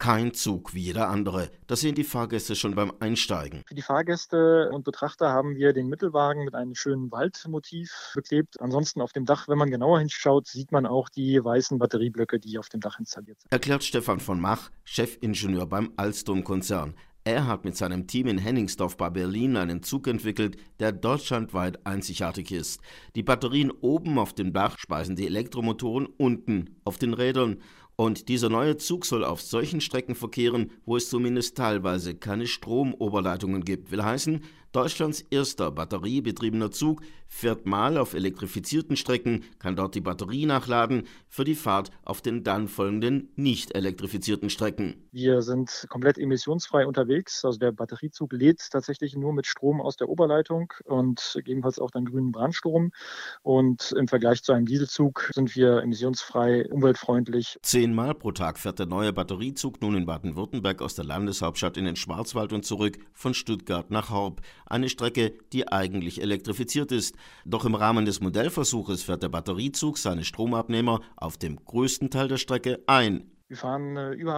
kein Zug wie jeder andere. Das sehen die Fahrgäste schon beim Einsteigen. Für die Fahrgäste und Betrachter haben wir den Mittelwagen mit einem schönen Waldmotiv beklebt. Ansonsten auf dem Dach, wenn man genauer hinschaut, sieht man auch die weißen Batterieblöcke, die auf dem Dach installiert sind. Erklärt Stefan von Mach, Chefingenieur beim Alstom-Konzern. Er hat mit seinem Team in Hennigsdorf bei Berlin einen Zug entwickelt, der deutschlandweit einzigartig ist. Die Batterien oben auf dem Dach speisen die Elektromotoren unten auf den Rädern. Und dieser neue Zug soll auf solchen Strecken verkehren, wo es zumindest teilweise keine Stromoberleitungen gibt. Will heißen, Deutschlands erster batteriebetriebener Zug fährt mal auf elektrifizierten Strecken, kann dort die Batterie nachladen für die Fahrt auf den dann folgenden nicht elektrifizierten Strecken. Wir sind komplett emissionsfrei unterwegs. Also der Batteriezug lädt tatsächlich nur mit Strom aus der Oberleitung und gegebenenfalls auch dann grünen Brandstrom. Und im Vergleich zu einem Dieselzug sind wir emissionsfrei, umweltfreundlich. 10-mal pro Tag fährt der neue Batteriezug nun in Baden-Württemberg aus der Landeshauptstadt in den Schwarzwald und zurück von Stuttgart nach Horb. Eine Strecke, die eigentlich elektrifiziert ist. Doch im Rahmen des Modellversuches fährt der Batteriezug seine Stromabnehmer auf dem größten Teil der Strecke ein. Wir fahren über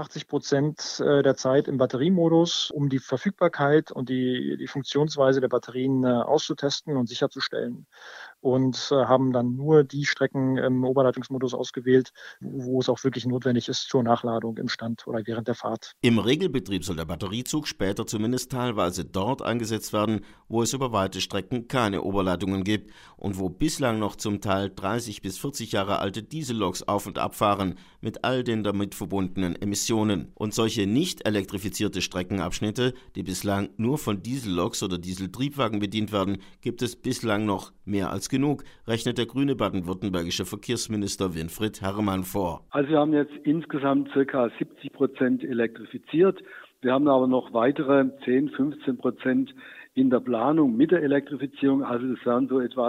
80% der Zeit im Batteriemodus, um die Verfügbarkeit und die Funktionsweise der Batterien auszutesten und sicherzustellen. Und haben dann nur die Strecken im Oberleitungsmodus ausgewählt, wo es auch wirklich notwendig ist zur Nachladung im Stand oder während der Fahrt. Im Regelbetrieb soll der Batteriezug später zumindest teilweise dort eingesetzt werden, wo es über weite Strecken keine Oberleitungen gibt und wo bislang noch zum Teil 30 bis 40 Jahre alte Dieselloks auf- und abfahren, mit all den damit verbundenen Emissionen. Und solche nicht elektrifizierte Streckenabschnitte, die bislang nur von Dieselloks oder Dieseltriebwagen bedient werden, gibt es bislang noch mehr als genug, rechnet der grüne baden-württembergische Verkehrsminister Winfried Herrmann vor. Also wir haben jetzt insgesamt ca. 70% elektrifiziert. Wir haben aber noch weitere 10-15% in der Planung mit der Elektrifizierung. Also es werden so etwa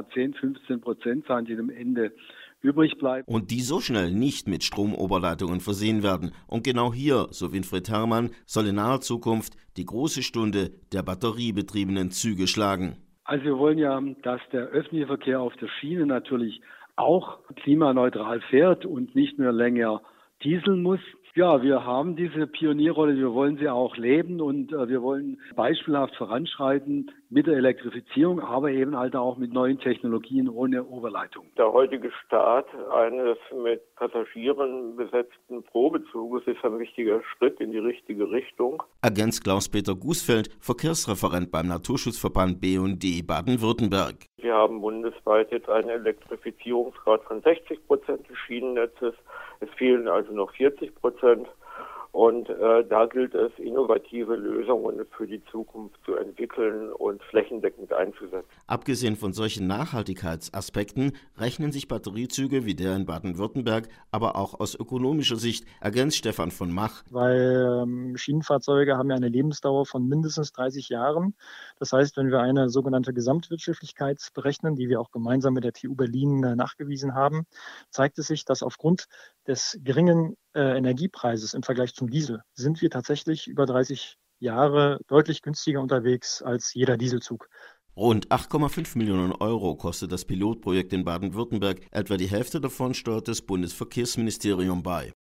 10-15% sein, die am Ende übrig bleiben. Und die so schnell nicht mit Stromoberleitungen versehen werden. Und genau hier, so Winfried Herrmann, soll in naher Zukunft die große Stunde der batteriebetriebenen Züge schlagen. Also wir wollen ja, dass der öffentliche Verkehr auf der Schiene natürlich auch klimaneutral fährt und nicht mehr länger dieseln muss. Ja, wir haben diese Pionierrolle, wir wollen sie auch leben und wir wollen beispielhaft voranschreiten mit der Elektrifizierung, aber eben halt auch mit neuen Technologien ohne Oberleitung. Der heutige Start eines mit Passagieren besetzten Probezuges ist ein wichtiger Schritt in die richtige Richtung. Ergänzt Klaus-Peter Gusfeld, Verkehrsreferent beim Naturschutzverband BUND Baden-Württemberg. Wir haben bundesweit jetzt einen Elektrifizierungsgrad von 60% des Schienennetzes. Es fehlen also noch 40%. Und da gilt es, innovative Lösungen für die Zukunft zu entwickeln und flächendeckend einzusetzen. Abgesehen von solchen Nachhaltigkeitsaspekten rechnen sich Batteriezüge wie der in Baden-Württemberg aber auch aus ökonomischer Sicht, ergänzt Stefan von Mach. Weil Schienenfahrzeuge haben ja eine Lebensdauer von mindestens 30 Jahren. Das heißt, wenn wir eine sogenannte Gesamtwirtschaftlichkeit berechnen, die wir auch gemeinsam mit der TU Berlin nachgewiesen haben, zeigt es sich, dass aufgrund des geringen Energiepreises im Vergleich zum Diesel sind wir tatsächlich über 30 Jahre deutlich günstiger unterwegs als jeder Dieselzug. Rund 8,5 Millionen Euro kostet das Pilotprojekt in Baden-Württemberg. Etwa die Hälfte davon steuert das Bundesverkehrsministerium bei.